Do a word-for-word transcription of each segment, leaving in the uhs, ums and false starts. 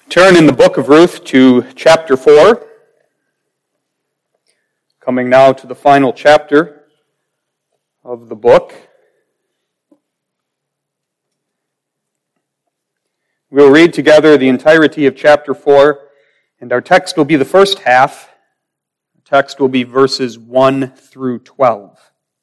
Turn in the book of Ruth to chapter four. Coming now to the final chapter of the book. We'll read together the entirety of chapter four, and our text will be the first half. The text will be verses one through twelve.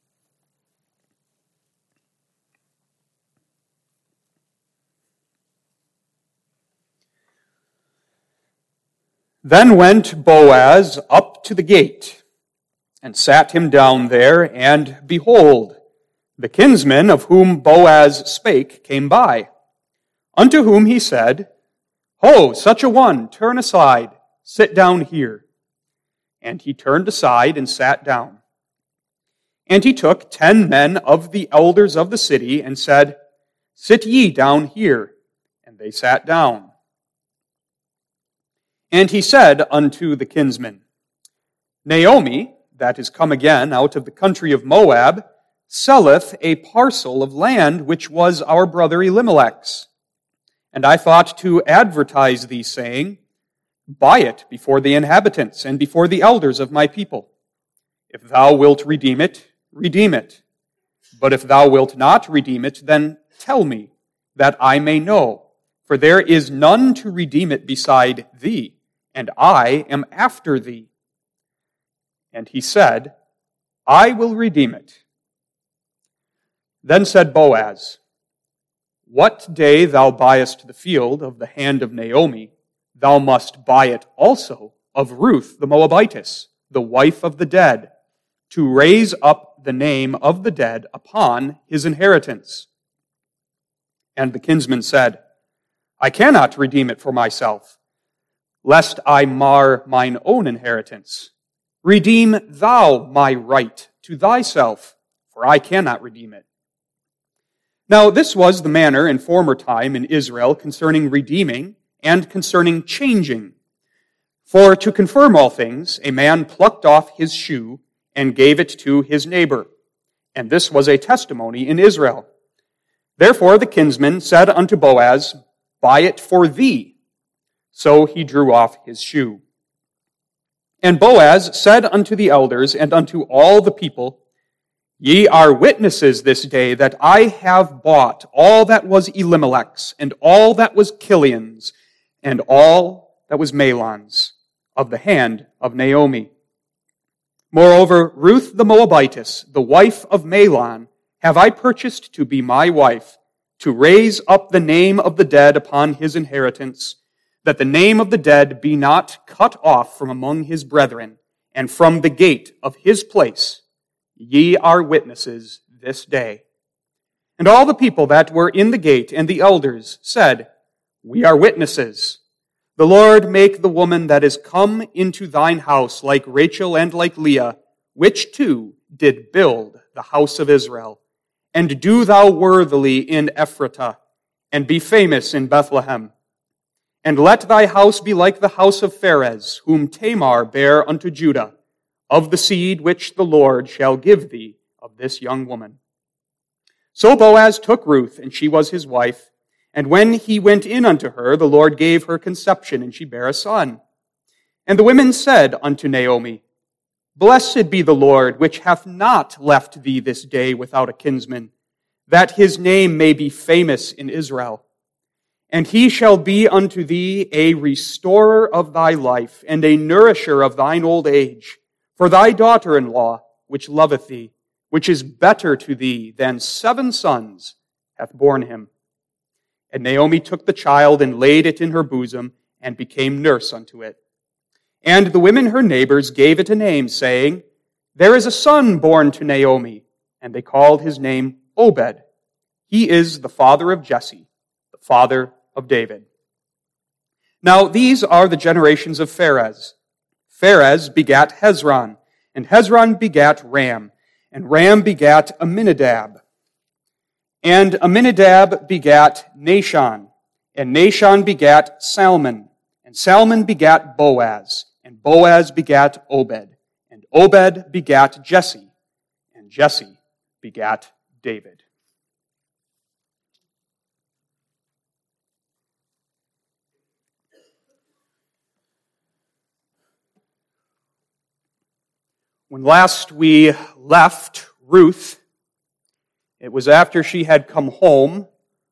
Then went Boaz up to the gate, and sat him down there, and behold, the kinsman of whom Boaz spake came by, unto whom he said, Ho, such a one, turn aside, sit down here. And he turned aside and sat down. And he took ten men of the elders of the city, and said, Sit ye down here. And they sat down. And he said unto the kinsman, Naomi, that is come again out of the country of Moab, selleth a parcel of land which was our brother Elimelech's. And I thought to advertise thee, saying, Buy it before the inhabitants and before the elders of my people. If thou wilt redeem it, redeem it. But if thou wilt not redeem it, then tell me, that I may know. For there is none to redeem it beside thee, and I am after thee. And he said, I will redeem it. Then said Boaz, What day thou buyest the field of the hand of Naomi, thou must buy it also of Ruth the Moabitess, the wife of the dead, to raise up the name of the dead upon his inheritance. And the kinsman said, I cannot redeem it for myself, lest I mar mine own inheritance. Redeem thou my right to thyself, for I cannot redeem it. Now this was the manner in former time in Israel concerning redeeming and concerning changing. For to confirm all things, a man plucked off his shoe and gave it to his neighbor. And this was a testimony in Israel. Therefore the kinsman said unto Boaz, Buy it for thee. So he drew off his shoe. And Boaz said unto the elders and unto all the people, Ye are witnesses this day that I have bought all that was Elimelech's, and all that was Kilion's, and all that was Mahlon's, of the hand of Naomi. Moreover, Ruth the Moabitess, the wife of Mahlon, have I purchased to be my wife, to raise up the name of the dead upon his inheritance, that the name of the dead be not cut off from among his brethren, and from the gate of his place. Ye are witnesses this day. And all the people that were in the gate and the elders said, We are witnesses. The Lord make the woman that is come into thine house like Rachel and like Leah, which two did build the house of Israel. And do thou worthily in Ephratah, and be famous in Bethlehem. And let thy house be like the house of Pharez, whom Tamar bare unto Judah, of the seed which the Lord shall give thee of this young woman. So Boaz took Ruth, and she was his wife. And when he went in unto her, the Lord gave her conception, and she bare a son. And the women said unto Naomi, Blessed be the Lord, which hath not left thee this day without a kinsman, that his name may be famous in Israel. And he shall be unto thee a restorer of thy life, and a nourisher of thine old age. For thy daughter-in-law, which loveth thee, which is better to thee than seven sons, hath borne him. And Naomi took the child, and laid it in her bosom, and became nurse unto it. And the women her neighbors gave it a name, saying, There is a son born to Naomi. And they called his name Obed. He is the father of Jesse, the father of David. Now these are the generations of Pharez. Pharez begat Hezron, and Hezron begat Ram, and Ram begat Amminadab. And Amminadab begat Nahshon, and Nahshon begat Salmon, and Salmon begat Boaz, and Boaz begat Obed, and Obed begat Jesse, and Jesse begat David. When last we left Ruth, it was after she had come home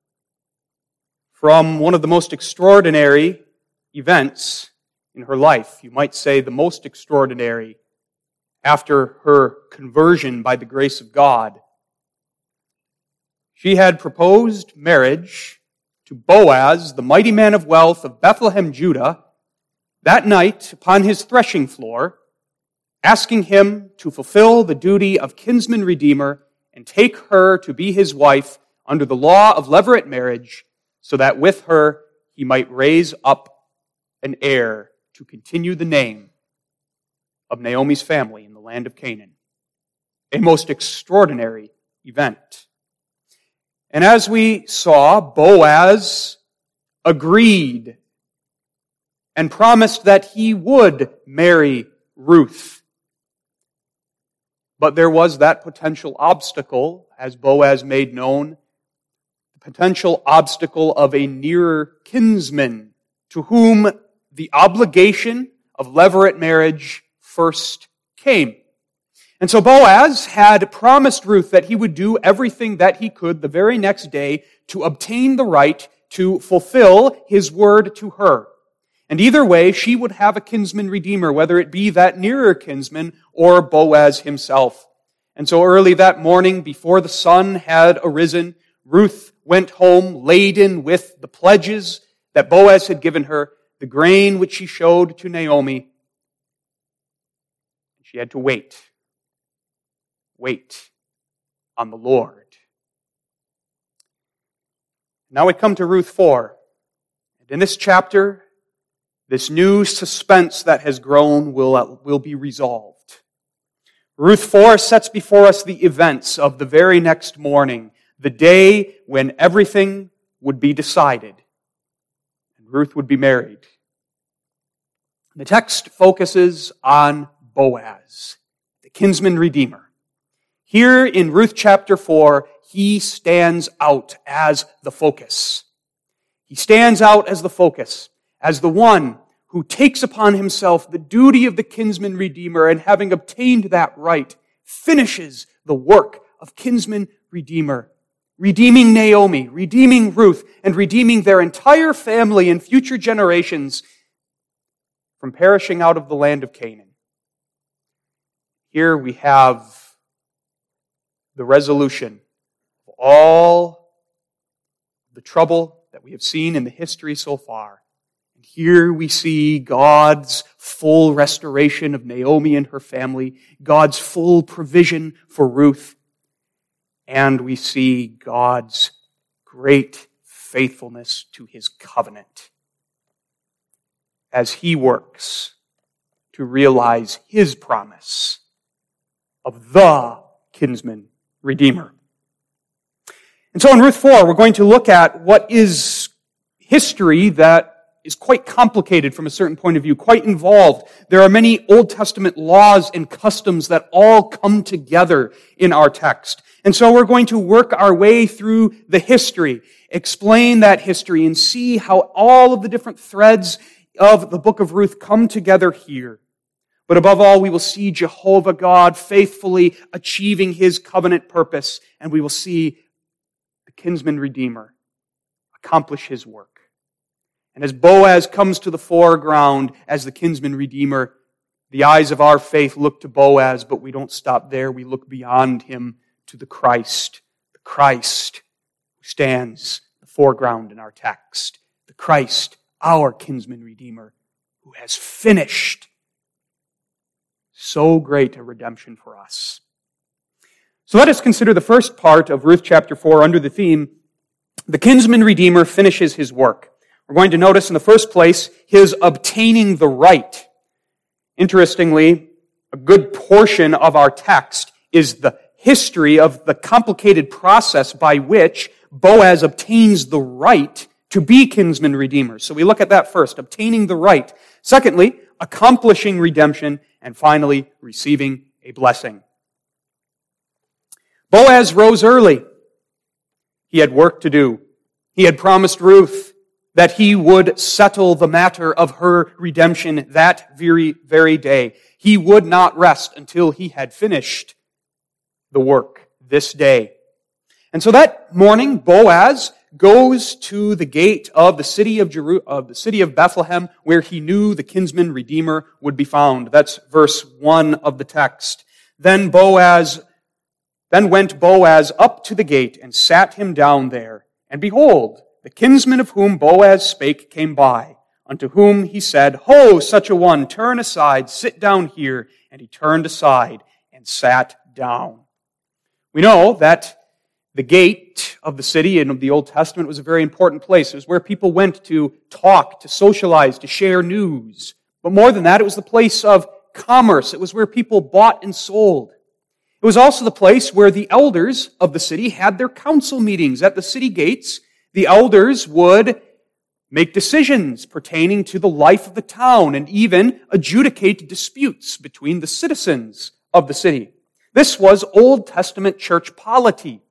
from one of the most extraordinary events in her life. You might say the most extraordinary after her conversion by the grace of God. She had proposed marriage to Boaz, the mighty man of wealth of Bethlehem, Judah, that night upon his threshing floor, asking him to fulfill the duty of kinsman redeemer and take her to be his wife under the law of levirate marriage, so that with her he might raise up an heir to continue the name of Naomi's family in the land of Canaan. A most extraordinary event. And as we saw, Boaz agreed and promised that he would marry Ruth. But there was that potential obstacle, as Boaz made known, the potential obstacle of a nearer kinsman to whom the obligation of levirate marriage first came. And so Boaz had promised Ruth that he would do everything that he could the very next day to obtain the right to fulfill his word to her. And either way, she would have a kinsman redeemer, whether it be that nearer kinsman or Boaz himself. And so early that morning, before the sun had arisen, Ruth went home laden with the pledges that Boaz had given her, the grain which she showed to Naomi. She had to wait. Wait on the Lord. Now we come to Ruth four. And in this chapter, this new suspense that has grown will, will be resolved. Ruth four sets before us the events of the very next morning, the day when everything would be decided and Ruth would be married. The text focuses on Boaz, the kinsman redeemer. Here in Ruth chapter four, he stands out as the focus. He stands out as the focus, as the one who takes upon himself the duty of the kinsman redeemer, and having obtained that right, finishes the work of kinsman redeemer, redeeming Naomi, redeeming Ruth, and redeeming their entire family and future generations from perishing out of the land of Canaan. Here we have the resolution of all the trouble that we have seen in the history so far. And here we see God's full restoration of Naomi and her family, God's full provision for Ruth, and we see God's great faithfulness to His covenant as He works to realize His promise of the kinsman redeemer. And so in Ruth four, we're going to look at what is history that is quite complicated from a certain point of view, quite involved. There are many Old Testament laws and customs that all come together in our text. And so we're going to work our way through the history, explain that history, and see how all of the different threads of the book of Ruth come together here. But above all, we will see Jehovah God faithfully achieving His covenant purpose, and we will see the kinsman redeemer accomplish His work. And as Boaz comes to the foreground as the kinsman redeemer, the eyes of our faith look to Boaz, but we don't stop there. We look beyond him to the Christ, the Christ who stands in the foreground in our text, the Christ, our kinsman redeemer, who has finished so great a redemption for us. So let us consider the first part of Ruth chapter four under the theme, the kinsman redeemer finishes his work. We're going to notice in the first place his obtaining the right. Interestingly, a good portion of our text is the history of the complicated process by which Boaz obtains the right to be kinsman redeemer. So we look at that first, obtaining the right. Secondly, accomplishing redemption. And finally, receiving a blessing. Boaz rose early. He had work to do. He had promised Ruth that he would settle the matter of her redemption that very, very day. He would not rest until he had finished the work this day. And so that morning, Boaz goes to the gate of the city of Jeru- of the city of Bethlehem, where he knew the kinsman redeemer would be found. That's verse one of the text. Then Boaz, then went Boaz up to the gate and sat him down there. And behold, the kinsman of whom Boaz spake came by, unto whom he said, Ho, such a one, turn aside, sit down here. And he turned aside and sat down. We know that the gate of the city in the Old Testament was a very important place. It was where people went to talk, to socialize, to share news. But more than that, it was the place of commerce. It was where people bought and sold. It was also the place where the elders of the city had their council meetings. At the city gates, the elders would make decisions pertaining to the life of the town and even adjudicate disputes between the citizens of the city. This was Old Testament church polity.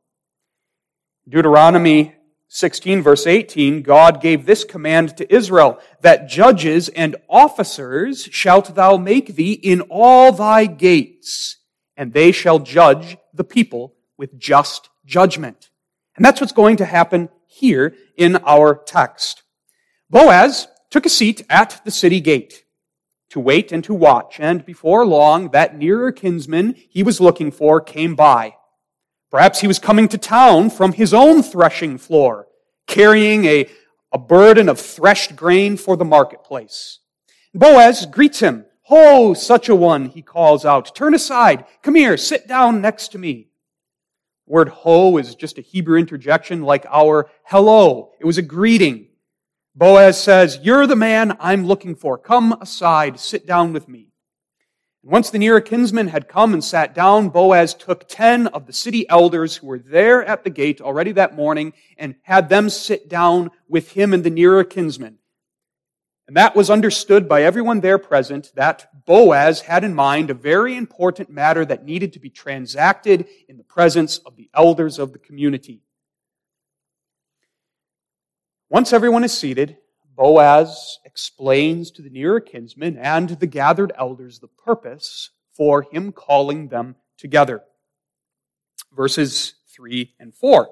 Deuteronomy sixteen, verse eighteen, God gave this command to Israel, that judges and officers shalt thou make thee in all thy gates, and they shall judge the people with just judgment. And that's what's going to happen here in our text. Boaz took a seat at the city gate to wait and to watch, and before long, that nearer kinsman he was looking for came by. Perhaps he was coming to town from his own threshing floor, carrying a, a burden of threshed grain for the marketplace. Boaz greets him. Ho, such a one, he calls out. Turn aside. Come here, sit down next to me. The word ho is just a Hebrew interjection like our hello. It was a greeting. Boaz says, You're the man I'm looking for. Come aside, sit down with me. And once the nearer kinsman had come and sat down, Boaz took ten of the city elders who were there at the gate already that morning and had them sit down with him and the nearer kinsman. And that was understood by everyone there present that Boaz had in mind a very important matter that needed to be transacted in the presence of the elders of the community. Once everyone is seated, Boaz explains to the nearer kinsman and the gathered elders the purpose for him calling them together. Verses three and four.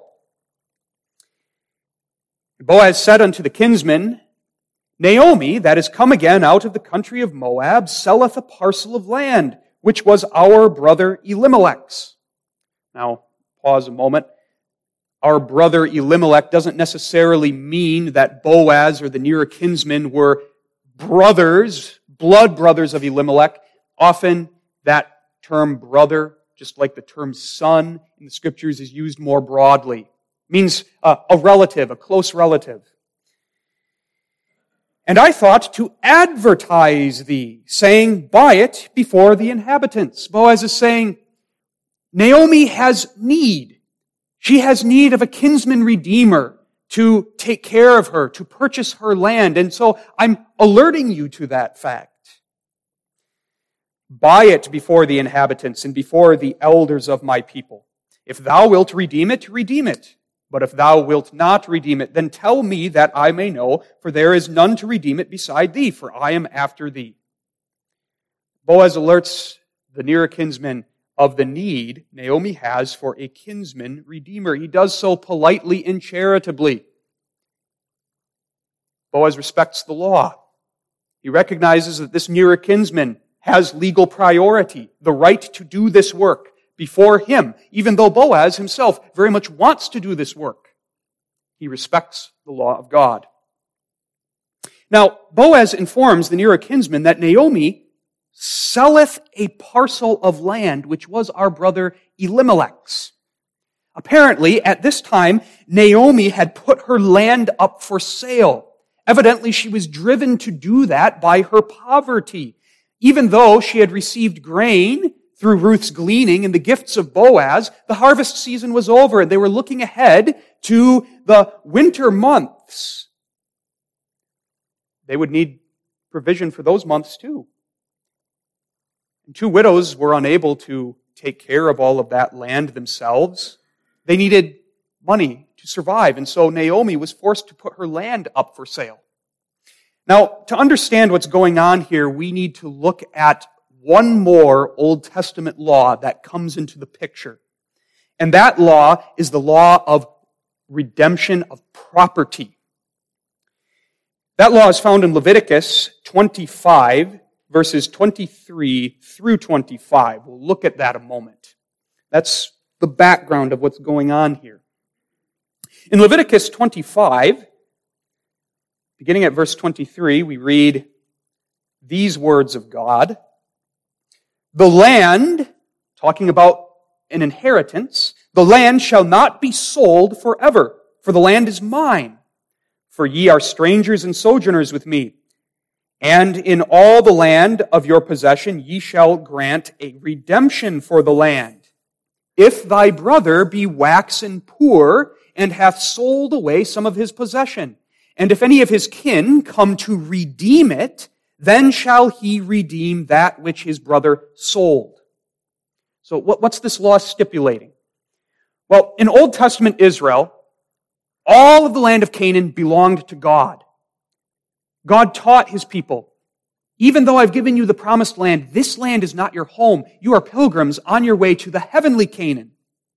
Boaz said unto the kinsman, Naomi, that is come again out of the country of Moab, selleth a parcel of land, which was our brother Elimelech's. Now, pause a moment. Our brother Elimelech doesn't necessarily mean that Boaz or the nearer kinsmen were brothers, blood brothers of Elimelech. Often that term brother, just like the term son in the scriptures, is used more broadly. It means uh, a relative, a close relative. And I thought to advertise thee, saying, Buy it before the inhabitants. Boaz is saying, Naomi has need. She has need of a kinsman redeemer to take care of her, to purchase her land. And so I'm alerting you to that fact. Buy it before the inhabitants and before the elders of my people. If thou wilt redeem it, redeem it. But if thou wilt not redeem it, then tell me that I may know, for there is none to redeem it beside thee, for I am after thee. Boaz alerts the nearer kinsman of the need Naomi has for a kinsman redeemer. He does so politely and charitably. Boaz respects the law. He recognizes that this nearer kinsman has legal priority, the right to do this work before him, even though Boaz himself very much wants to do this work. He respects the law of God. Now, Boaz informs the nearer kinsman that Naomi selleth a parcel of land which was our brother Elimelech's. Apparently, at this time, Naomi had put her land up for sale. Evidently, she was driven to do that by her poverty. Even though she had received grain through Ruth's gleaning and the gifts of Boaz, the harvest season was over and they were looking ahead to the winter months. They would need provision for those months too. And two widows were unable to take care of all of that land themselves. They needed money to survive, and so Naomi was forced to put her land up for sale. Now, to understand what's going on here, we need to look at one more Old Testament law that comes into the picture. And that law is the law of redemption of property. That law is found in Leviticus twenty-five, verses twenty-three through twenty-five. We'll look at that a moment. That's the background of what's going on here. In Leviticus twenty-five, beginning at verse twenty-three, we read these words of God. The land, talking about an inheritance, the land shall not be sold forever, for the land is mine. For ye are strangers and sojourners with me. And in all the land of your possession ye shall grant a redemption for the land. If thy brother be waxen poor, and hath sold away some of his possession, and if any of his kin come to redeem it, then shall he redeem that which his brother sold. So what's this law stipulating? Well, in Old Testament Israel, all of the land of Canaan belonged to God. God taught his people, even though I've given you the promised land, this land is not your home. You are pilgrims on your way to the heavenly Canaan.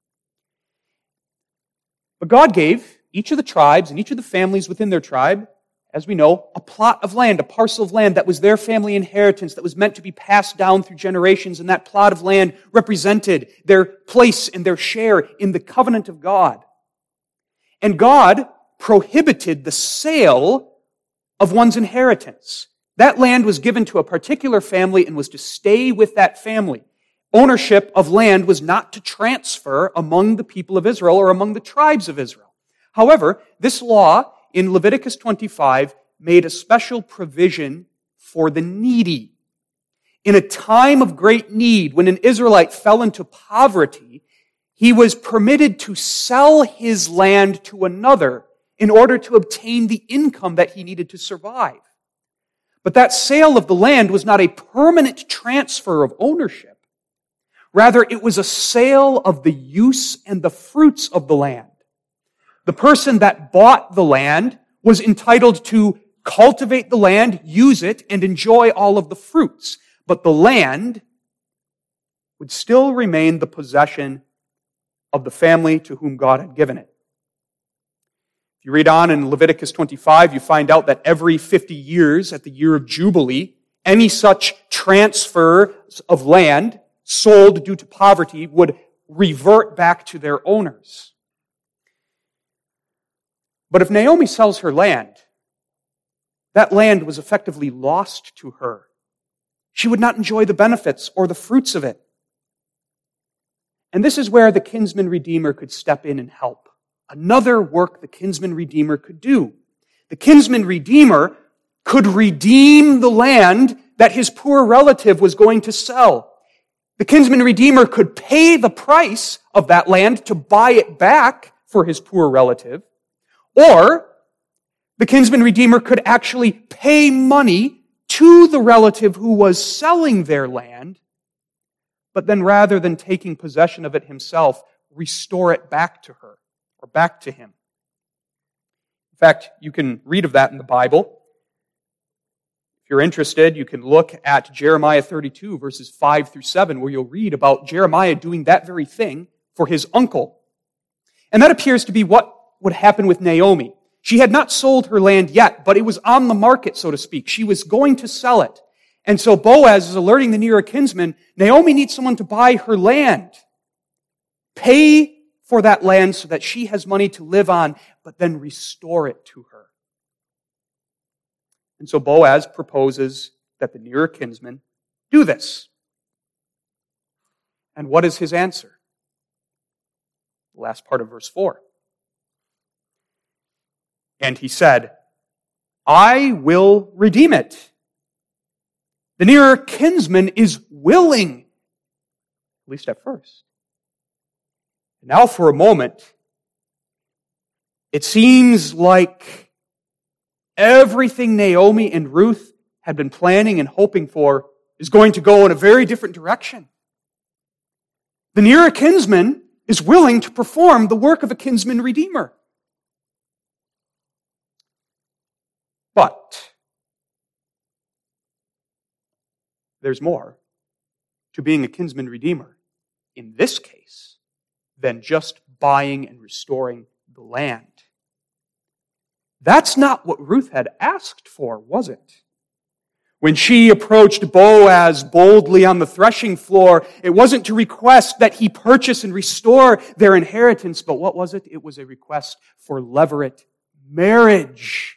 But God gave each of the tribes and each of the families within their tribe, as we know, a plot of land, a parcel of land that was their family inheritance that was meant to be passed down through generations, and that plot of land represented their place and their share in the covenant of God. And God prohibited the sale of one's inheritance. That land was given to a particular family and was to stay with that family. Ownership of land was not to transfer among the people of Israel or among the tribes of Israel. However, this law in Leviticus twenty-five made a special provision for the needy. In a time of great need, when an Israelite fell into poverty, he was permitted to sell his land to another in order to obtain the income that he needed to survive. But that sale of the land was not a permanent transfer of ownership. Rather, it was a sale of the use and the fruits of the land. The person that bought the land was entitled to cultivate the land, use it, and enjoy all of the fruits. But the land would still remain the possession of the family to whom God had given it. If you read on in Leviticus twenty-five, you find out that every fifty years, at the year of Jubilee, any such transfer of land sold due to poverty would revert back to their owners. But if Naomi sells her land, that land was effectively lost to her. She would not enjoy the benefits or the fruits of it. And this is where the kinsman redeemer could step in and help. Another work the kinsman redeemer could do. The kinsman redeemer could redeem the land that his poor relative was going to sell. The kinsman redeemer could pay the price of that land to buy it back for his poor relative. Or the kinsman redeemer could actually pay money to the relative who was selling their land, but then rather than taking possession of it himself, restore it back to her or back to him. In fact, you can read of that in the Bible. If you're interested, you can look at Jeremiah thirty-two, verses five through seven, where you'll read about Jeremiah doing that very thing for his uncle. And that appears to be what would happen with Naomi. She had not sold her land yet, but it was on the market, so to speak. She was going to sell it. And so Boaz is alerting the nearer kinsman, Naomi needs someone to buy her land. Pay for that land so that she has money to live on, but then restore it to her. And so Boaz proposes that the nearer kinsman do this. And what is his answer? The last part of verse four. And he said, I will redeem it. The nearer kinsman is willing, at least at first. Now for a moment, it seems like everything Naomi and Ruth had been planning and hoping for is going to go in a very different direction. The nearer kinsman is willing to perform the work of a kinsman redeemer. But there's more. to being a kinsman redeemer in this case than just buying and restoring the land. That's not what Ruth had asked for, was it? When she approached Boaz boldly on the threshing floor, it wasn't to request that he purchase and restore their inheritance, but what was it? It was a request for levirate marriage.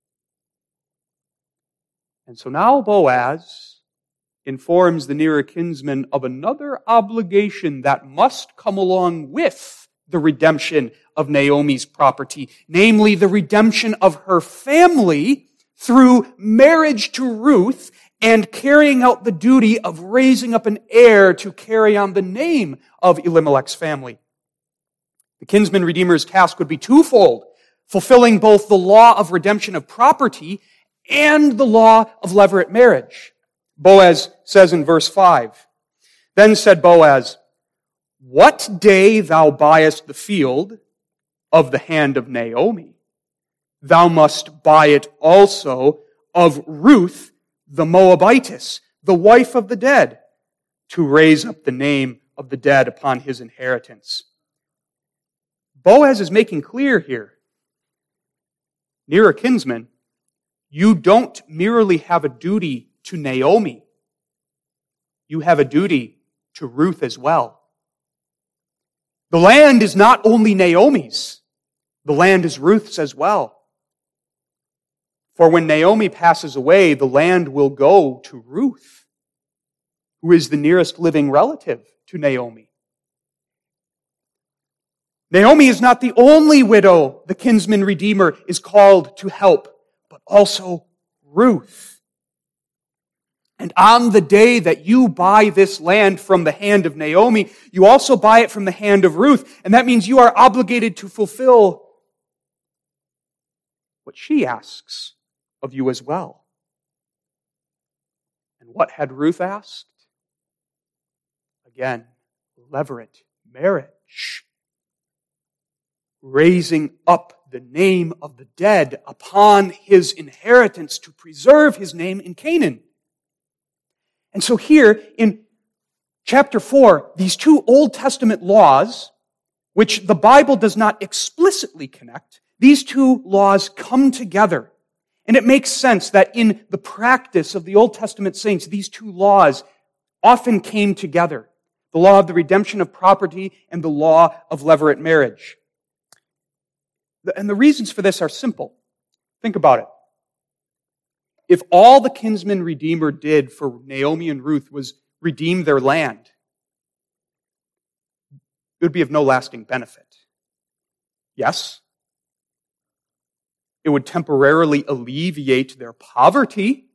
And so now Boaz informs the nearer kinsman of another obligation that must come along with the redemption of Naomi's property, namely the redemption of her family through marriage to Ruth and carrying out the duty of raising up an heir to carry on the name of Elimelech's family. The kinsman redeemer's task would be twofold, fulfilling both the law of redemption of property and the law of levirate marriage. Boaz says in verse five, "Then said Boaz, What day thou buyest the field of the hand of Naomi, thou must buy it also of Ruth the Moabitess, the wife of the dead, to raise up the name of the dead upon his inheritance." Boaz is making clear here, nearer kinsman, you don't merely have a duty to Naomi. You have a duty to Ruth as well. The land is not only Naomi's, the land is Ruth's as well. For when Naomi passes away, the land will go to Ruth, who is the nearest living relative to Naomi. Naomi is not the only widow the kinsman redeemer is called to help, but also Ruth. And on the day that you buy this land from the hand of Naomi, you also buy it from the hand of Ruth, and that means you are obligated to fulfill what she asks of you as well. And what had Ruth asked? Again, levirate marriage. Raising up the name of the dead upon his inheritance to preserve his name in Canaan. And so here in chapter four, these two Old Testament laws, which the Bible does not explicitly connect, these two laws come together. And it makes sense that in the practice of the Old Testament saints, these two laws often came together. The law of the redemption of property and the law of levirate marriage. And the reasons for this are simple. Think about it. If all the kinsman redeemer did for Naomi and Ruth was redeem their land, it would be of no lasting benefit. Yes, it would temporarily alleviate their poverty,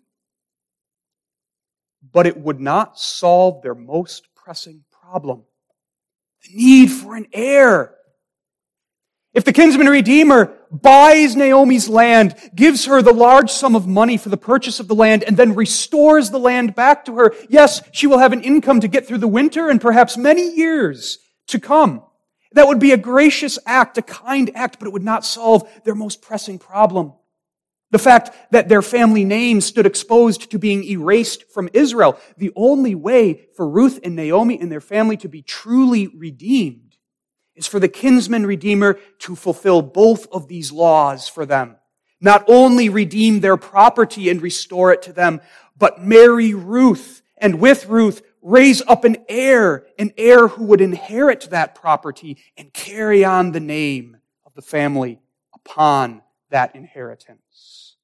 but it would not solve their most pressing problem, the need for an heir. If the kinsman redeemer buys Naomi's land, gives her the large sum of money for the purchase of the land, and then restores the land back to her, yes, she will have an income to get through the winter and perhaps many years to come. That would be a gracious act, a kind act, but it would not solve their most pressing problem. The fact that their family name stood exposed to being erased from Israel. The only way for Ruth and Naomi and their family to be truly redeemed is for the kinsman redeemer to fulfill both of these laws for them. Not only redeem their property and restore it to them, but marry Ruth, and with Ruth, raise up an heir, an heir who would inherit that property and carry on the name of the family upon that inheritance.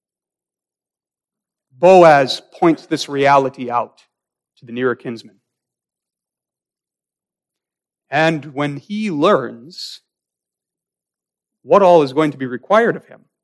Boaz points this reality out to the nearer kinsman. And when he learns what all is going to be required of him,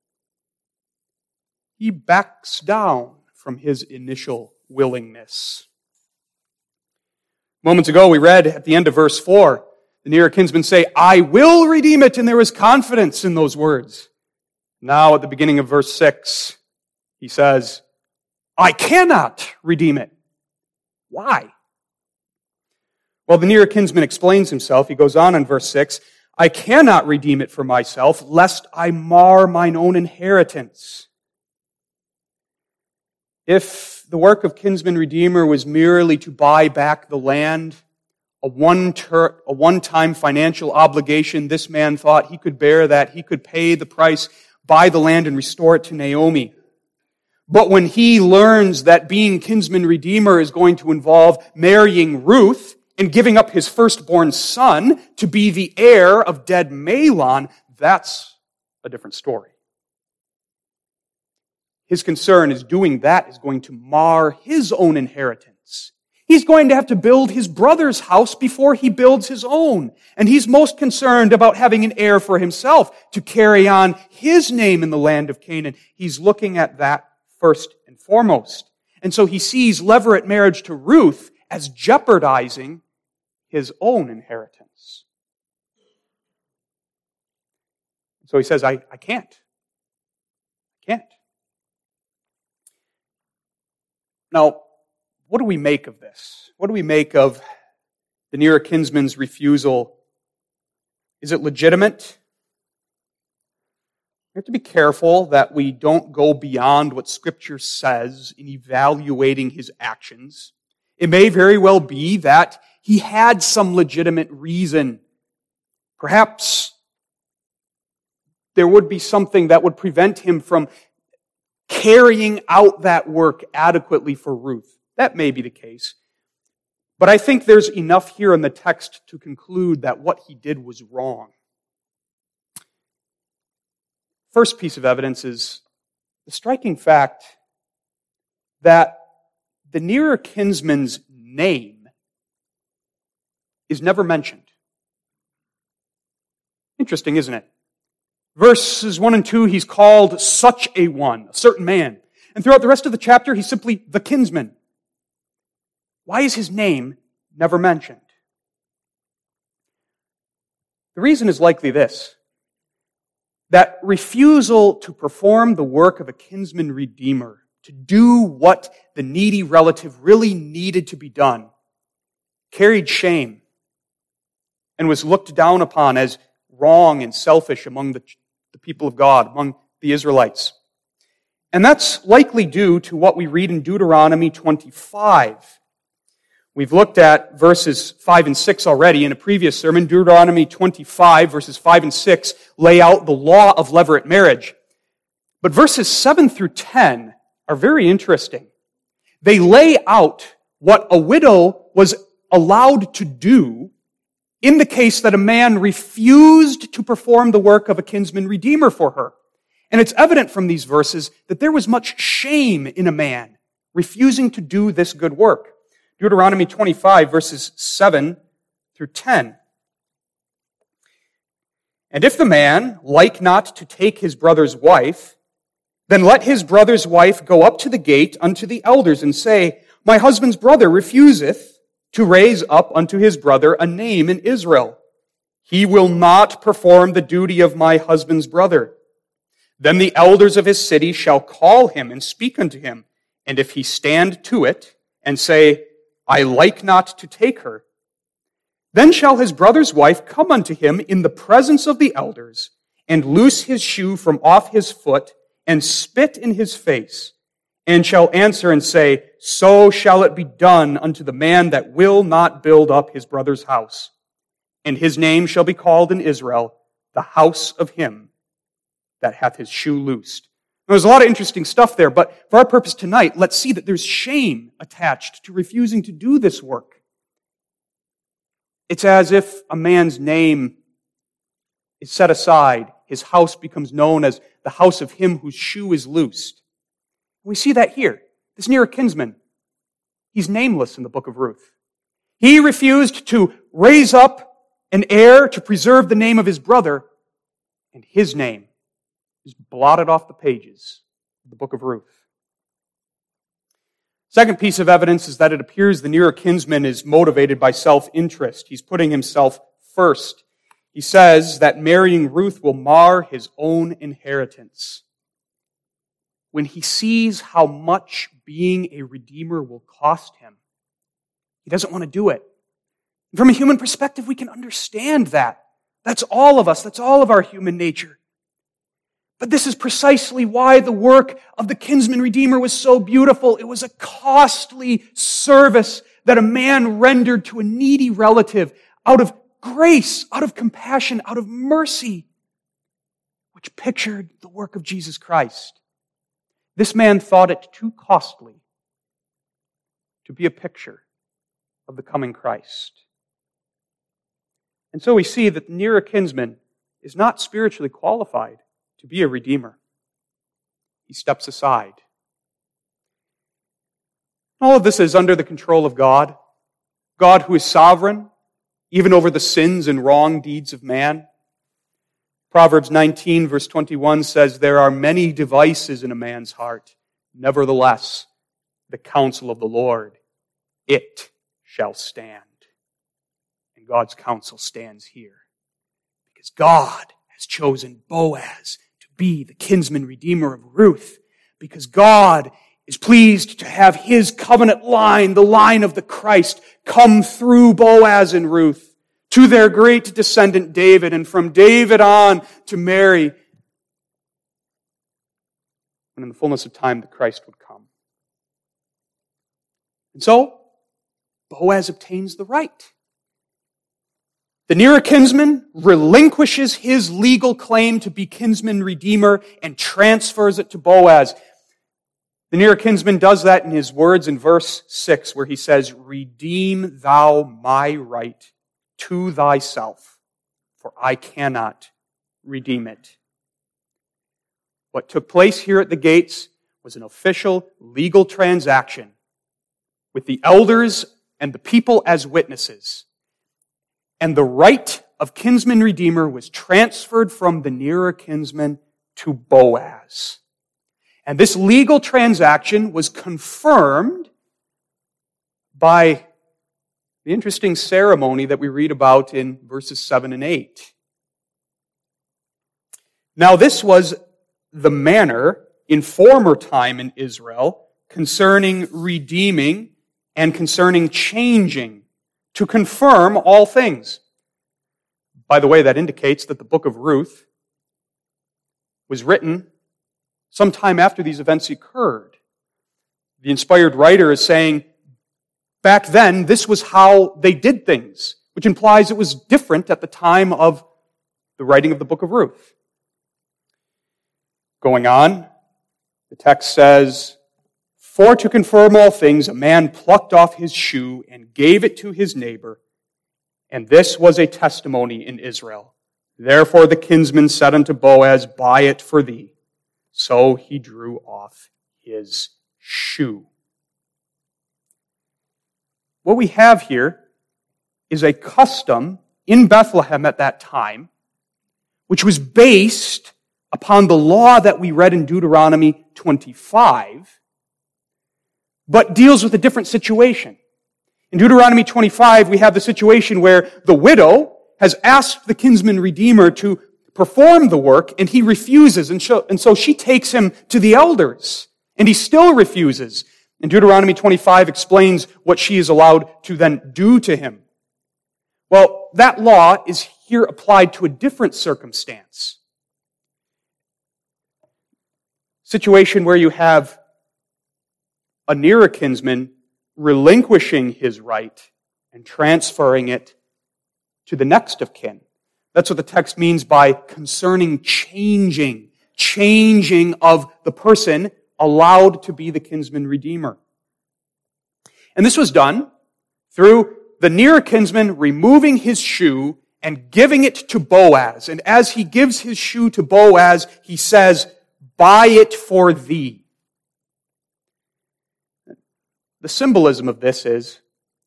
he backs down from his initial willingness. Moments ago, we read at the end of verse four, the nearer kinsmen say, "I will redeem it," and there was confidence in those words. Now, at the beginning of verse six, he says, "I cannot redeem it." Why? Well, the nearer kinsman explains himself. He goes on in verse six, "I cannot redeem it for myself, lest I mar mine own inheritance." If the work of kinsman redeemer was merely to buy back the land, a one ter- a one-time financial obligation, this man thought he could bear that. He could pay the price, buy the land, and restore it to Naomi. But when he learns that being kinsman redeemer is going to involve marrying Ruth and giving up his firstborn son to be the heir of dead Mahlon, that's a different story. His concern is doing that is going to mar his own inheritance. He's going to have to build his brother's house before he builds his own. And he's most concerned about having an heir for himself to carry on his name in the land of Canaan. He's looking at that first and foremost. And so he sees levirate marriage to Ruth as jeopardizing his own inheritance. So he says, I, I can't. I can't. Now, what do we make of this? What do we make of the nearer kinsman's refusal? Is it legitimate? We have to be careful that we don't go beyond what Scripture says in evaluating his actions. It may very well be that he had some legitimate reason. Perhaps there would be something that would prevent him from carrying out that work adequately for Ruth. That may be the case. But I think there's enough here in the text to conclude that what he did was wrong. First piece of evidence is the striking fact that the nearer kinsman's name is never mentioned. Interesting, isn't it? Verses one and two, he's called such a one, a certain man. And throughout the rest of the chapter, he's simply the kinsman. Why is his name never mentioned? The reason is likely this, that refusal to perform the work of a kinsman redeemer, to do what the needy relative really needed to be done, carried shame and was looked down upon as wrong and selfish among the, the people of God, among the Israelites. And that's likely due to what we read in Deuteronomy twenty-five. We've looked at verses five and six already in a previous sermon. Deuteronomy twenty-five, verses five and six, lay out the law of levirate marriage. But verses seven through ten are very interesting. They lay out what a widow was allowed to do in the case that a man refused to perform the work of a kinsman redeemer for her. And it's evident from these verses that there was much shame in a man refusing to do this good work. Deuteronomy twenty-five, verses seven through ten. And if the man like not to take his brother's wife, then let his brother's wife go up to the gate unto the elders and say, My husband's brother refuseth to raise up unto his brother a name in Israel. He will not perform the duty of my husband's brother. Then the elders of his city shall call him and speak unto him. And if he stand to it and say, I like not to take her, then shall his brother's wife come unto him in the presence of the elders and loose his shoe from off his foot and spit in his face, and shall answer and say, So shall it be done unto the man that will not build up his brother's house. And his name shall be called in Israel, the house of him that hath his shoe loosed. There's a lot of interesting stuff there, but for our purpose tonight, let's see that there's shame attached to refusing to do this work. It's as if a man's name is set aside. His house becomes known as the house of him whose shoe is loosed. We see that here. This nearer kinsman, he's nameless in the book of Ruth. He refused to raise up an heir to preserve the name of his brother, and his name is blotted off the pages of the book of Ruth. Second piece of evidence is that it appears the nearer kinsman is motivated by self-interest. He's putting himself first. He says that marrying Ruth will mar his own inheritance. When he sees how much being a redeemer will cost him, he doesn't want to do it. From a human perspective, we can understand that. That's all of us. That's all of our human nature. But this is precisely why the work of the kinsman redeemer was so beautiful. It was a costly service that a man rendered to a needy relative out of grace, out of compassion, out of mercy, which pictured the work of Jesus Christ. This man thought it too costly to be a picture of the coming Christ. And so we see that the nearer kinsman is not spiritually qualified to be a redeemer. He steps aside. All of this is under the control of God. God who is sovereign, even over the sins and wrong deeds of man. Proverbs nineteen verse twenty-one says, "There are many devices in a man's heart. Nevertheless, the counsel of the Lord, it shall stand." And God's counsel stands here. Because God has chosen Boaz to be the kinsman redeemer of Ruth. Because God is pleased to have His covenant line, the line of the Christ, come through Boaz and Ruth to their great descendant David, and from David on to Mary. And in the fullness of time, the Christ would come. And so, Boaz obtains the right. The nearer kinsman relinquishes his legal claim to be kinsman redeemer and transfers it to Boaz. The nearer kinsman does that in his words in verse six, where he says, "Redeem thou my right to thyself, for I cannot redeem it." What took place here at the gates was an official legal transaction with the elders and the people as witnesses. And the right of kinsman redeemer was transferred from the nearer kinsman to Boaz. And this legal transaction was confirmed by the interesting ceremony that we read about in verses seven and eight. Now this was the manner in former time in Israel concerning redeeming and concerning changing to confirm all things. By the way, that indicates that the book of Ruth was written sometime after these events occurred. The inspired writer is saying, back then, this was how they did things, which implies it was different at the time of the writing of the book of Ruth. Going on, the text says, "For to confirm all things, a man plucked off his shoe and gave it to his neighbor, and this was a testimony in Israel. Therefore the kinsman said unto Boaz, Buy it for thee. So he drew off his shoe." What we have here is a custom in Bethlehem at that time, which was based upon the law that we read in Deuteronomy twenty-five, but deals with a different situation. In Deuteronomy twenty-five, we have the situation where the widow has asked the kinsman redeemer to perform the work, and he refuses, and so, and so she takes him to the elders, and he still refuses. And Deuteronomy twenty-five explains what she is allowed to then do to him. Well, that law is here applied to a different circumstance. Situation where you have a nearer kinsman relinquishing his right and transferring it to the next of kin. That's what the text means by concerning changing, changing of the person allowed to be the kinsman redeemer. And this was done through the nearer kinsman removing his shoe and giving it to Boaz. And as he gives his shoe to Boaz, he says, "Buy it for thee." The symbolism of this is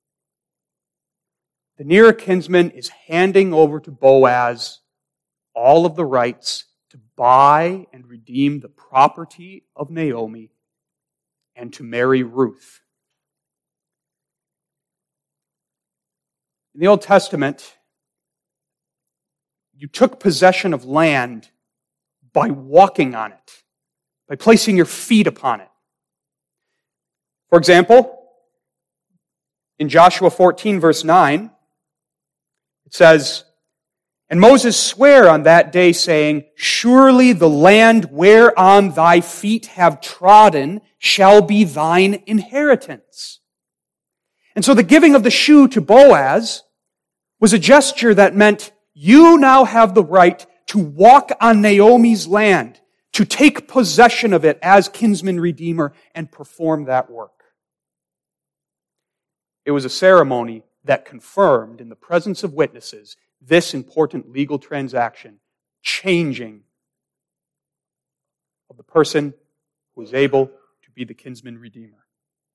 the nearer kinsman is handing over to Boaz all of the rights to buy and redeem the property of Naomi and to marry Ruth. In the Old Testament, you took possession of land by walking on it, by placing your feet upon it. For example, in Joshua fourteen, verse nine, it says, And Moses sware on that day, saying, surely the land whereon thy feet have trodden shall be thine inheritance. And so the giving of the shoe to Boaz was a gesture that meant you now have the right to walk on Naomi's land, to take possession of it as kinsman redeemer and perform that work. It was a ceremony that confirmed in the presence of witnesses this important legal transaction, changing of the person who is able to be the kinsman redeemer.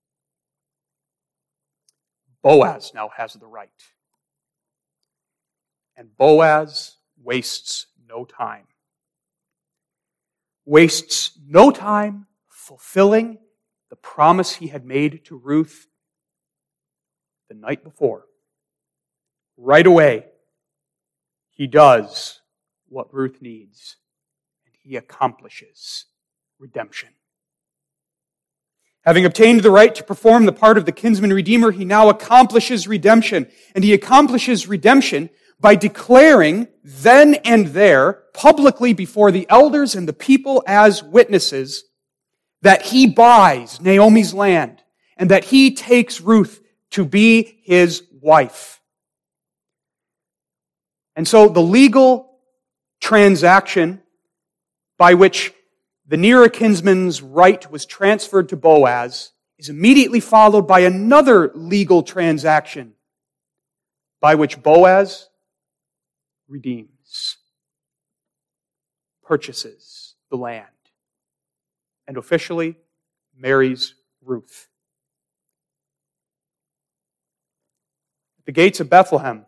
Boaz now has the right. And Boaz wastes no time. Wastes no time fulfilling the promise he had made to Ruth the night before. Right away, he does what Ruth needs, and he accomplishes redemption. Having obtained the right to perform the part of the kinsman redeemer, he now accomplishes redemption. And he accomplishes redemption by declaring then and there, publicly before the elders and the people as witnesses, that he buys Naomi's land and that he takes Ruth to be his wife. And so the legal transaction by which the nearer kinsman's right was transferred to Boaz is immediately followed by another legal transaction by which Boaz redeems, purchases the land, and officially marries Ruth. At the gates of Bethlehem,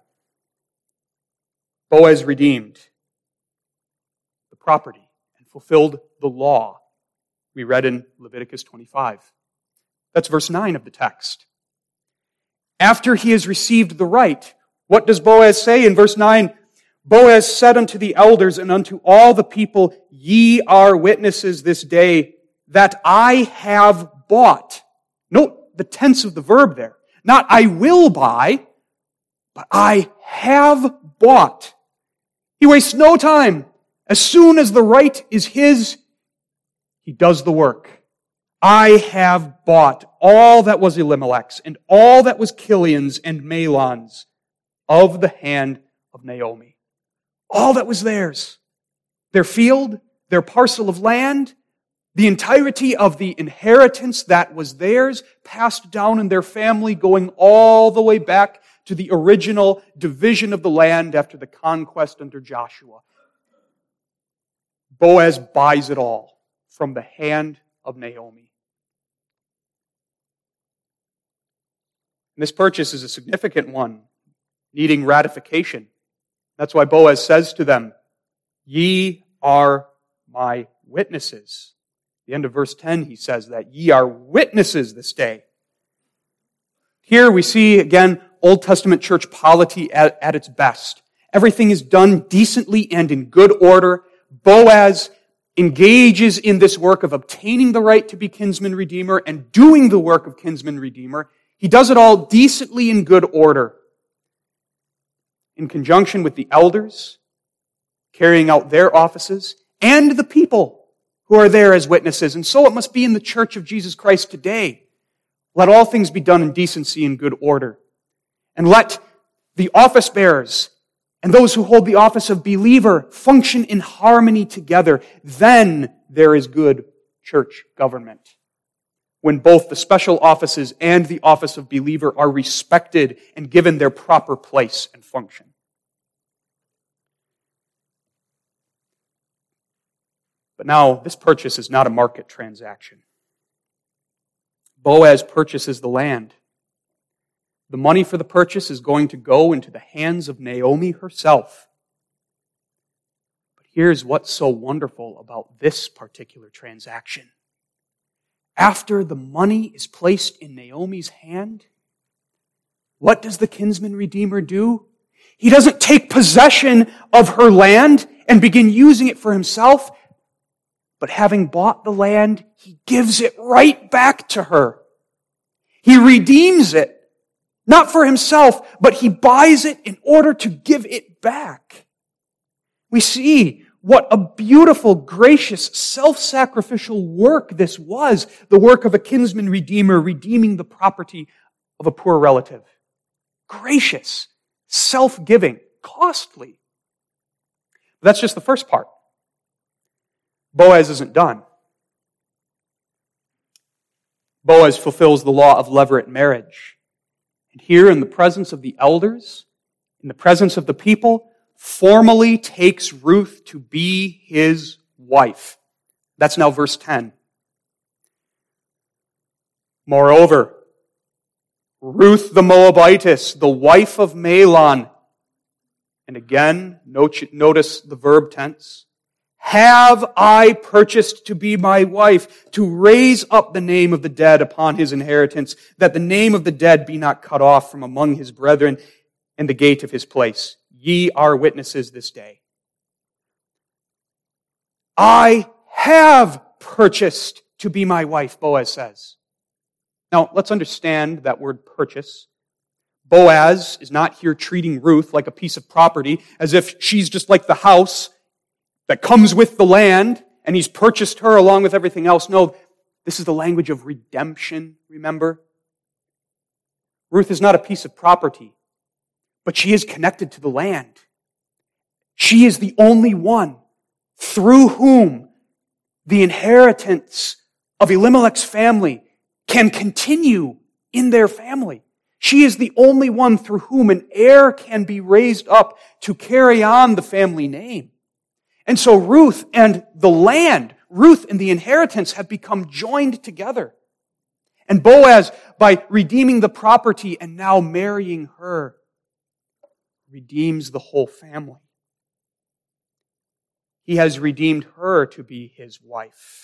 Boaz redeemed the property and fulfilled the law we read in Leviticus twenty-five. That's verse nine of the text. After he has received the right, what does Boaz say in verse nine? Boaz said unto the elders and unto all the people, ye are witnesses this day that I have bought. Note the tense of the verb there. Not I will buy, but I have bought. He wastes no time. As soon as the right is his, he does the work. I have bought all that was Elimelech's and all that was Kilion's and Mahlon's of the hand of Naomi. All that was theirs. Their field, their parcel of land, the entirety of the inheritance that was theirs, passed down in their family, going all the way back to the original division of the land after the conquest under Joshua. Boaz buys it all from the hand of Naomi. And this purchase is a significant one, needing ratification. That's why Boaz says to them, ye are my witnesses. At the end of verse ten, he says that ye are witnesses this day. Here we see, again, Old Testament church polity at, at its best. Everything is done decently and in good order. Boaz engages in this work of obtaining the right to be kinsman redeemer and doing the work of kinsman redeemer. He does it all decently in good order, in conjunction with the elders, carrying out their offices, and the people who are there as witnesses. And so it must be in the Church of Jesus Christ today. Let all things be done in decency and good order. And let the office bearers and those who hold the office of believer function in harmony together. Then there is good church government. When both the special offices and the office of believer are respected and given their proper place and function. But now, this purchase is not a market transaction. Boaz purchases the land. The money for the purchase is going to go into the hands of Naomi herself. But here's what's so wonderful about this particular transaction. After the money is placed in Naomi's hand, what does the kinsman redeemer do? He doesn't take possession of her land and begin using it for himself, but having bought the land, he gives it right back to her. He redeems it. Not for himself, but he buys it in order to give it back. We see what a beautiful, gracious, self-sacrificial work this was, the work of a kinsman redeemer redeeming the property of a poor relative. Gracious, self-giving, costly. But that's just the first part. Boaz isn't done. Boaz fulfills the law of levirate marriage. And here, in the presence of the elders, in the presence of the people, formally takes Ruth to be his wife. That's now verse ten. Moreover, Ruth the Moabitess, the wife of Mahlon, and again, notice the verb tense, have I purchased to be my wife, to raise up the name of the dead upon his inheritance, that the name of the dead be not cut off from among his brethren and the gate of his place. Ye are witnesses this day. I have purchased to be my wife, Boaz says. Now, let's understand that word purchase. Boaz is not here treating Ruth like a piece of property, as if she's just like the house that comes with the land, and he's purchased her along with everything else. No, this is the language of redemption, remember? Ruth is not a piece of property, but she is connected to the land. She is the only one through whom the inheritance of Elimelech's family can continue in their family. She is the only one through whom an heir can be raised up to carry on the family name. And so Ruth and the land, Ruth and the inheritance have become joined together. And Boaz, by redeeming the property and now marrying her, redeems the whole family. He has redeemed her to be his wife,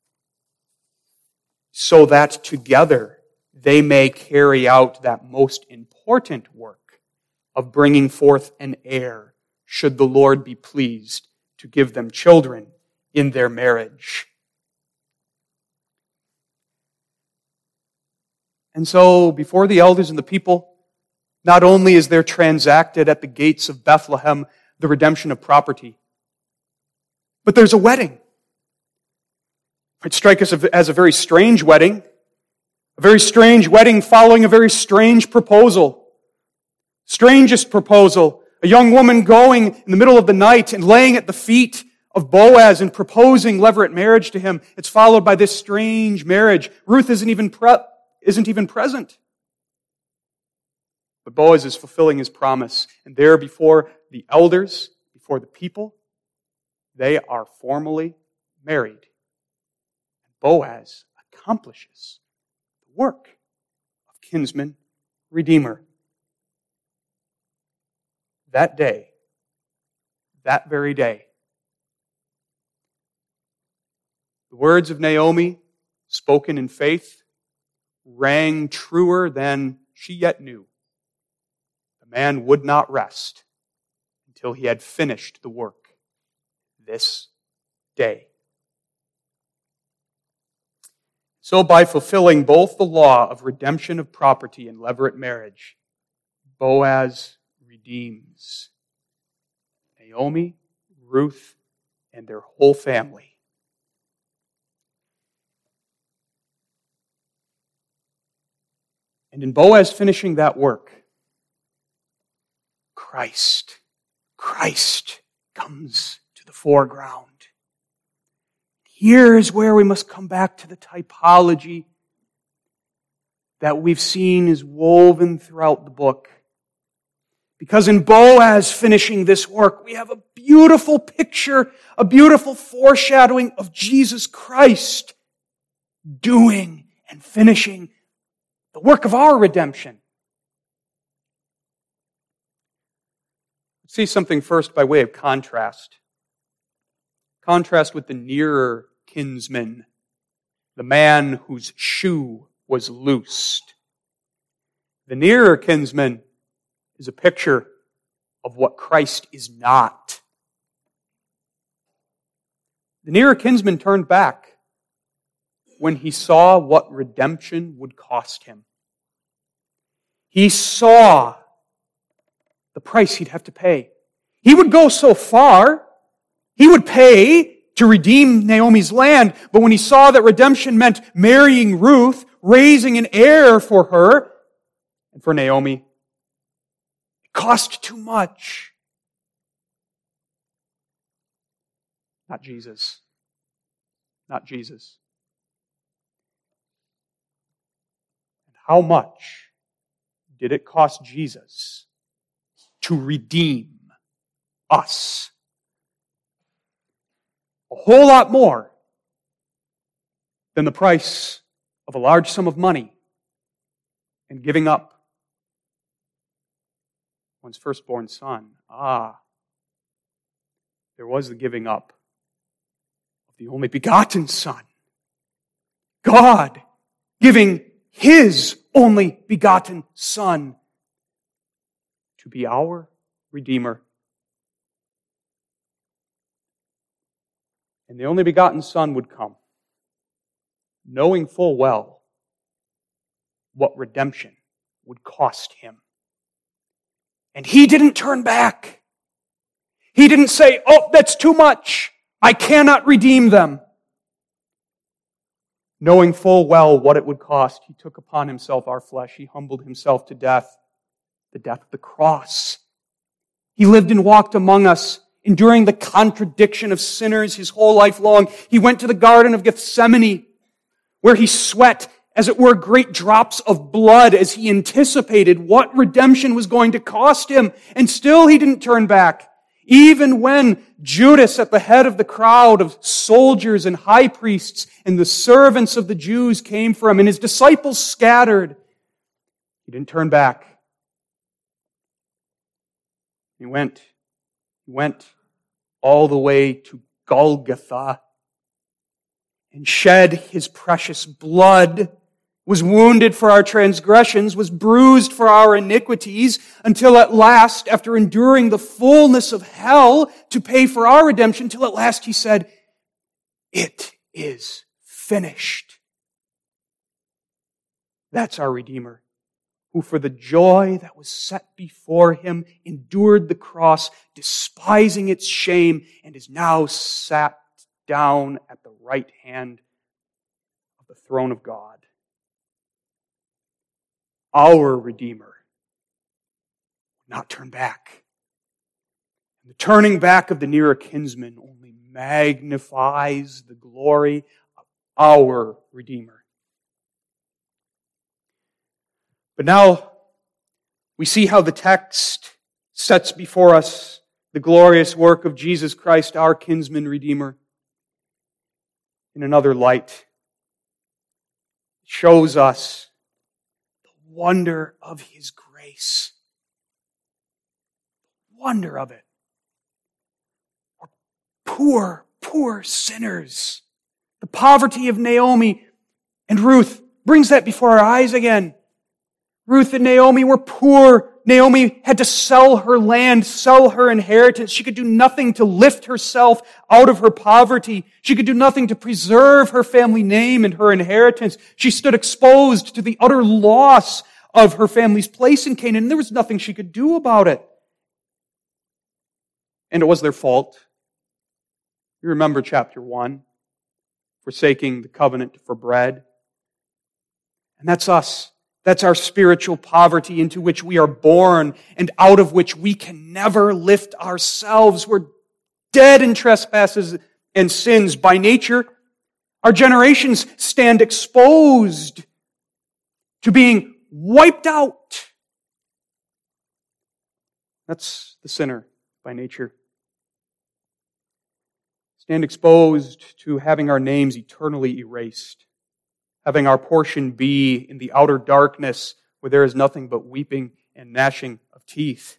so that together they may carry out that most important work of bringing forth an heir, should the Lord be pleased to give them children in their marriage. And so, before the elders and the people, not only is there transacted at the gates of Bethlehem the redemption of property, but there's a wedding. It might strike us as a very strange wedding, a very strange wedding following a very strange proposal. Strangest proposal. A young woman going in the middle of the night and laying at the feet of Boaz and proposing levirate marriage to him. It's followed by this strange marriage. Ruth isn't even pre- isn't even present. But Boaz is fulfilling his promise. And there before the elders, before the people, they are formally married. Boaz accomplishes the work of kinsman redeemer. That day, that very day, the words of Naomi, spoken in faith, rang truer than she yet knew. The man would not rest until he had finished the work this day. So by fulfilling both the law of redemption of property and levirate marriage, Boaz redeems Naomi, Ruth, and their whole family. And in Boaz finishing that work, Christ, Christ comes to the foreground. Here is where we must come back to the typology that we've seen is woven throughout the book. Because in Boaz finishing this work, we have a beautiful picture, a beautiful foreshadowing of Jesus Christ doing and finishing the work of our redemption. Let's see something first by way of contrast. Contrast with the nearer kinsman, the man whose shoe was loosed. The nearer kinsman is a picture of what Christ is not. The nearer kinsman turned back when he saw what redemption would cost him. He saw the price he'd have to pay. He would go so far He would pay to redeem Naomi's land, but when he saw that redemption meant marrying Ruth, raising an heir for her and for Naomi, it cost too much. Not Jesus. Not Jesus. And how much did it cost Jesus to redeem us? A whole lot more than the price of a large sum of money and giving up one's firstborn son. Ah, there was the giving up of the only begotten Son. God giving His only begotten Son to be our Redeemer. And the only begotten Son would come, knowing full well what redemption would cost Him. And He didn't turn back. He didn't say, oh, that's too much. I cannot redeem them. Knowing full well what it would cost, He took upon Himself our flesh. He humbled Himself to death, the death of the cross. He lived and walked among us, enduring the contradiction of sinners His whole life long. He went to the Garden of Gethsemane, where He sweat, as it were, great drops of blood as He anticipated what redemption was going to cost Him. And still He didn't turn back. Even when Judas, at the head of the crowd of soldiers and high priests and the servants of the Jews, came for Him and His disciples scattered, He didn't turn back. He went, he went all the way to Golgotha and shed His precious blood, was wounded for our transgressions, was bruised for our iniquities, until at last, after enduring the fullness of hell to pay for our redemption, till at last He said, it is finished. That's our Redeemer, who for the joy that was set before Him endured the cross, despising its shame, and is now sat down at the right hand of the throne of God. Our Redeemer would not turn back. And the turning back of the nearer kinsman only magnifies the glory of our Redeemer. But now we see how the text sets before us the glorious work of Jesus Christ, our kinsman Redeemer, in another light. It shows us the wonder of His grace. The wonder of it. We're poor, poor sinners. The poverty of Naomi and Ruth brings that before our eyes again. Ruth and Naomi were poor. Naomi had to sell her land, sell her inheritance. She could do nothing to lift herself out of her poverty. She could do nothing to preserve her family name and her inheritance. She stood exposed to the utter loss of her family's place in Canaan, and there was nothing she could do about it. And it was their fault. You remember chapter one, forsaking the covenant for bread. And that's us. That's our spiritual poverty into which we are born and out of which we can never lift ourselves. We're dead in trespasses and sins by nature. Our generations stand exposed to being wiped out. That's the sinner by nature. Stand exposed to having our names eternally erased. Having our portion be in the outer darkness where there is nothing but weeping and gnashing of teeth.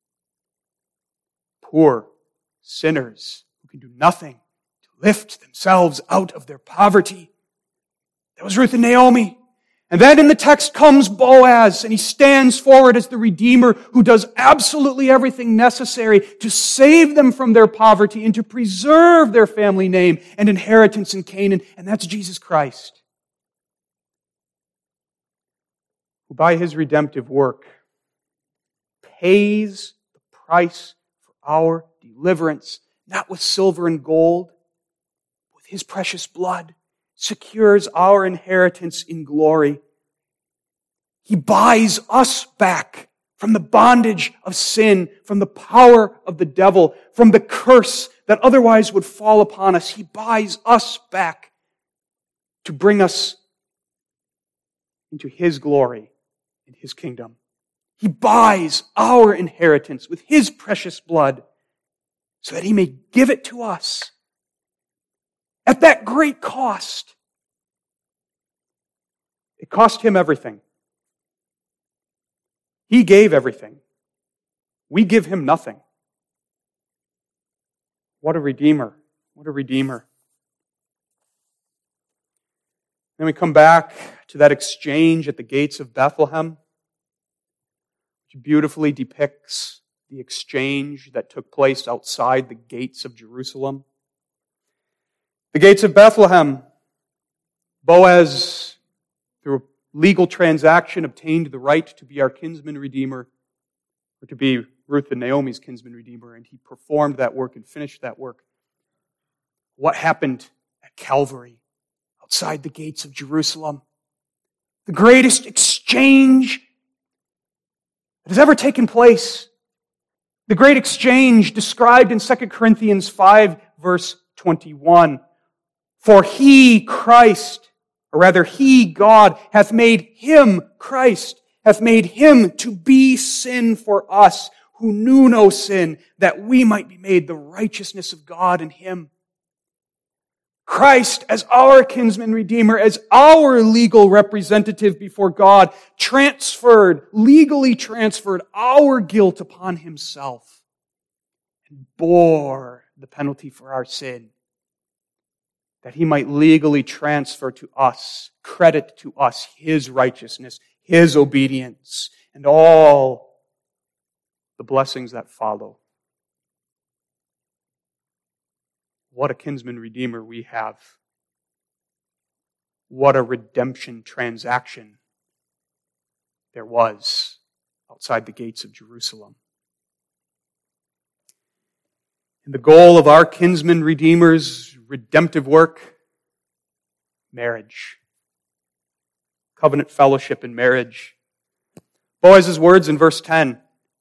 Poor sinners who can do nothing to lift themselves out of their poverty. That was Ruth and Naomi. And then in the text comes Boaz, and he stands forward as the Redeemer who does absolutely everything necessary to save them from their poverty and to preserve their family name and inheritance in Canaan. And that's Jesus Christ, who by His redemptive work pays the price for our deliverance, not with silver and gold, with his precious blood, secures our inheritance in glory. He buys us back from the bondage of sin, from the power of the devil, from the curse that otherwise would fall upon us. He buys us back to bring us into his glory and his kingdom. He buys our inheritance with his precious blood so that he may give it to us at that great cost. It cost him everything. He gave everything. We give him nothing. What a redeemer. What a redeemer. Then we come back to that exchange at the gates of Bethlehem, which beautifully depicts the exchange that took place outside the gates of Jerusalem. The gates of Bethlehem, Boaz, through a legal transaction, obtained the right to be our kinsman redeemer, or to be Ruth and Naomi's kinsman redeemer, and he performed that work and finished that work. What happened at Calvary, outside the gates of Jerusalem? The greatest exchange that has ever taken place. The great exchange described in Second Corinthians five, verse twenty-one. For he, Christ, or rather he, God, hath made him, Christ, hath made him to be sin for us, who knew no sin, that we might be made the righteousness of God in him. Christ, as our kinsman redeemer, as our legal representative before God, transferred, legally transferred our guilt upon himself and bore the penalty for our sin, that he might legally transfer to us, credit to us, his righteousness, his obedience, and all the blessings that follow. What a kinsman redeemer we have. What a redemption transaction there was outside the gates of Jerusalem. And the goal of our kinsman redeemer's redemptive work, marriage. Covenant fellowship in marriage. Boaz's words in verse ten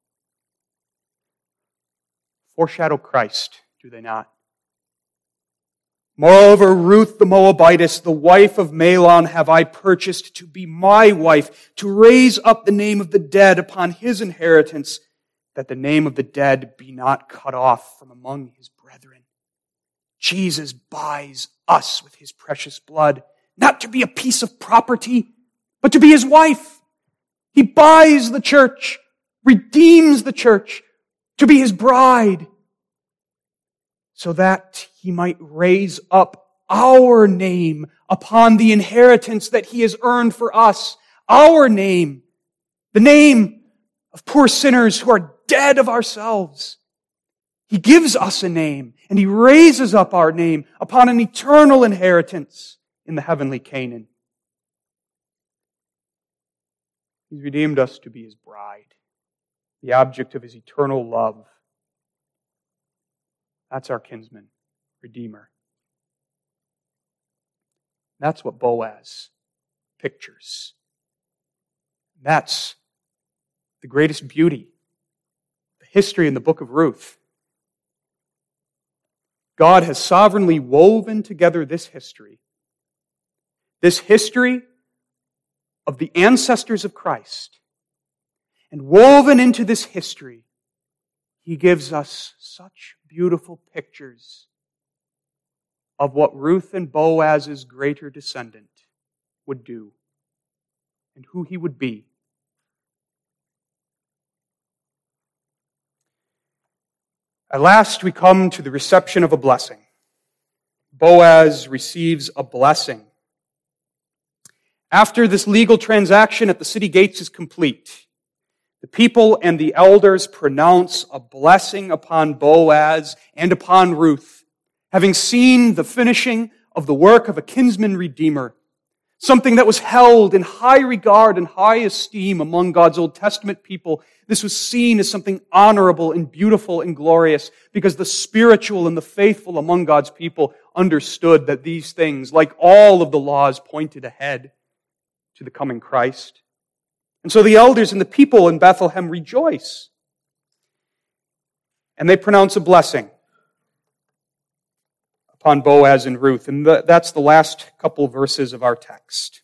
foreshadow Christ, do they not? Moreover, Ruth the Moabitess, the wife of Mahlon, have I purchased to be my wife, to raise up the name of the dead upon his inheritance, that the name of the dead be not cut off from among his brethren. Jesus buys us with his precious blood, not to be a piece of property, but to be his wife. He buys the church, redeems the church, to be his bride, so that he might raise up our name upon the inheritance that he has earned for us. Our name, the name of poor sinners who are dead of ourselves. He gives us a name, and he raises up our name upon an eternal inheritance in the heavenly Canaan. He's redeemed us to be his bride, the object of his eternal love. That's our kinsman, redeemer. That's what Boaz pictures. That's the greatest beauty, the history in the book of Ruth. God has sovereignly woven together this history, this history of the ancestors of Christ, and woven into this history, he gives us such beautiful pictures of what Ruth and Boaz's greater descendant would do and who he would be. At last we come to the reception of a blessing. Boaz receives a blessing. After this legal transaction at the city gates is complete, the people and the elders pronounce a blessing upon Boaz and upon Ruth, having seen the finishing of the work of a kinsman redeemer, something that was held in high regard and high esteem among God's Old Testament people. This was seen as something honorable and beautiful and glorious because the spiritual and the faithful among God's people understood that these things, like all of the laws, pointed ahead to the coming Christ. And so the elders and the people in Bethlehem rejoice. And they pronounce a blessing upon Boaz and Ruth. And that's the last couple verses of our text.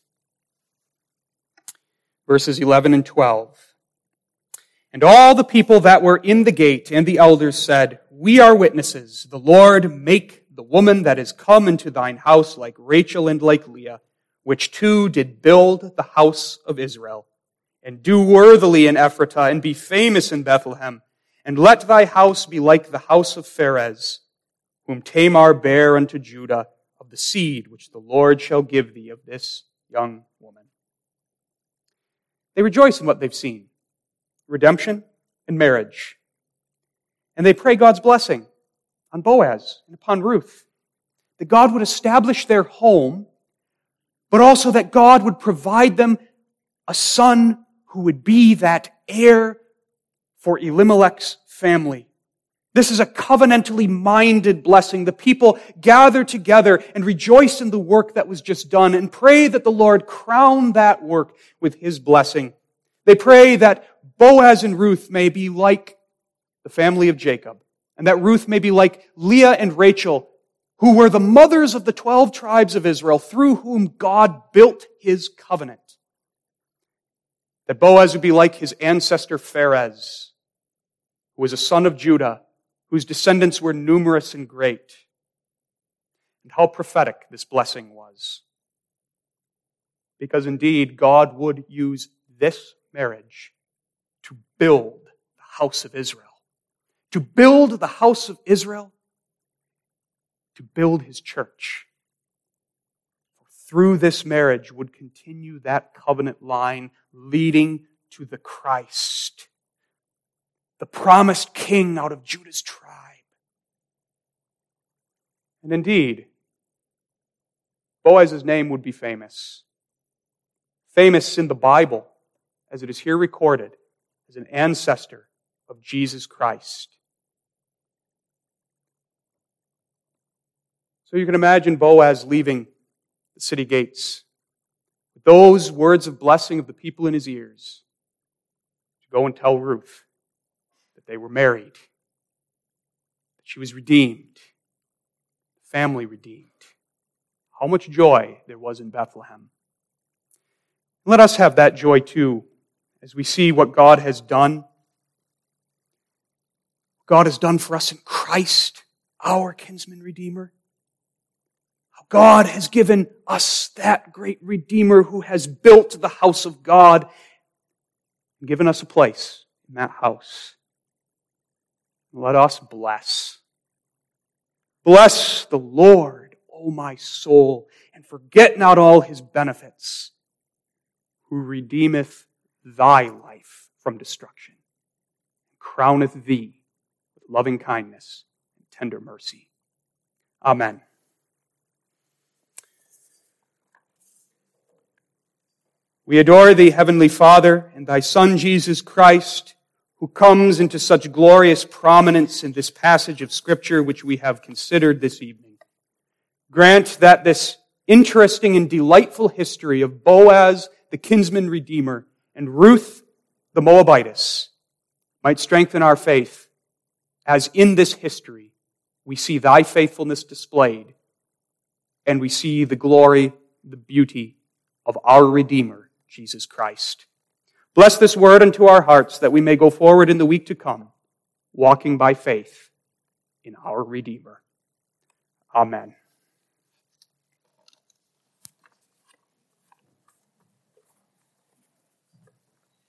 Verses eleven and twelve. And all the people that were in the gate and the elders said, We are witnesses. The Lord make the woman that is come into thine house like Rachel and like Leah, which two did build the house of Israel, and do worthily in Ephratah, and be famous in Bethlehem. And let thy house be like the house of Pharez, whom Tamar bare unto Judah, of the seed which the Lord shall give thee of this young woman. They rejoice in what they've seen. Redemption and marriage. And they pray God's blessing on Boaz and upon Ruth. That God would establish their home, but also that God would provide them a son who would be that heir for Elimelech's family. This is a covenantally minded blessing. The people gather together and rejoice in the work that was just done and pray that the Lord crown that work with His blessing. They pray that Boaz and Ruth may be like the family of Jacob, and that Ruth may be like Leah and Rachel, who were the mothers of the twelve tribes of Israel, through whom God built His covenant. That Boaz would be like his ancestor Pharez, who was a son of Judah, whose descendants were numerous and great. And how prophetic this blessing was. Because indeed, God would use this marriage to build the house of Israel. To build the house of Israel, to build His church. Through this marriage would continue that covenant line leading to the Christ, the promised king out of Judah's tribe. And indeed, Boaz's name would be famous. Famous in the Bible, as it is here recorded, as an ancestor of Jesus Christ. So you can imagine Boaz leaving the city gates with those words of blessing of the people in his ears to go and tell Ruth that they were married, that she was redeemed, family redeemed. How much joy there was in Bethlehem. Let us have that joy too as we see what God has done. God has done for us in Christ, our kinsman redeemer. How God has given us that great Redeemer who has built the house of God and given us a place in that house. Let us bless. Bless the Lord, O my soul, and forget not all His benefits, who redeemeth thy life from destruction, and crowneth thee with loving kindness and tender mercy. Amen. We adore thee, Heavenly Father, and thy Son, Jesus Christ, who comes into such glorious prominence in this passage of Scripture which we have considered this evening. Grant that this interesting and delightful history of Boaz, the kinsman redeemer, and Ruth, the Moabitess, might strengthen our faith, as in this history we see thy faithfulness displayed, and we see the glory, the beauty of our Redeemer, Jesus Christ. Bless this word unto our hearts, that we may go forward in the week to come, walking by faith in our Redeemer. Amen.